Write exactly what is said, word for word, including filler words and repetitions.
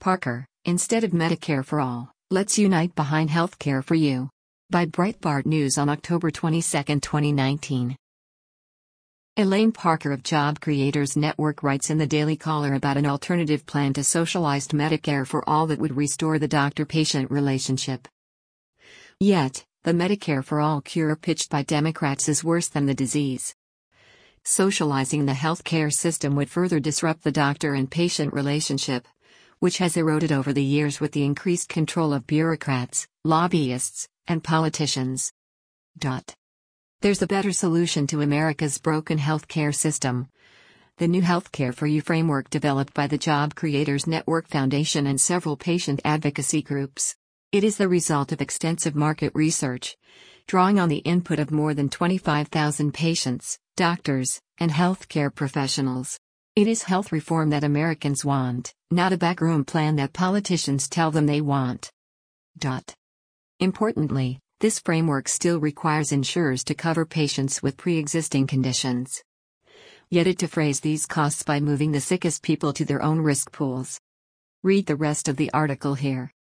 Parker, instead of Medicare for All, let's unite behind healthcare for you. By Breitbart News on October twenty-second, twenty nineteen. Elaine Parker of Job Creators Network writes in the Daily Caller about an alternative plan to socialized Medicare for All that would restore the doctor-patient relationship. Yet, the Medicare for All cure pitched by Democrats is worse than the disease. Socializing the healthcare system would further disrupt the doctor and patient relationship, which has eroded over the years with the increased control of bureaucrats, lobbyists, and politicians. Dot. There's a better solution to America's broken healthcare system. The new Healthcare for You framework developed by the Job Creators Network Foundation and several patient advocacy groups. It is the result of extensive market research, drawing on the input of more than twenty-five thousand patients, doctors, and healthcare professionals. It is health reform that Americans want, not a backroom plan that politicians tell them they want. Dot. Importantly, this framework still requires insurers to cover patients with pre-existing conditions. Yet it defrays these costs by moving the sickest people to their own risk pools. Read the rest of the article here.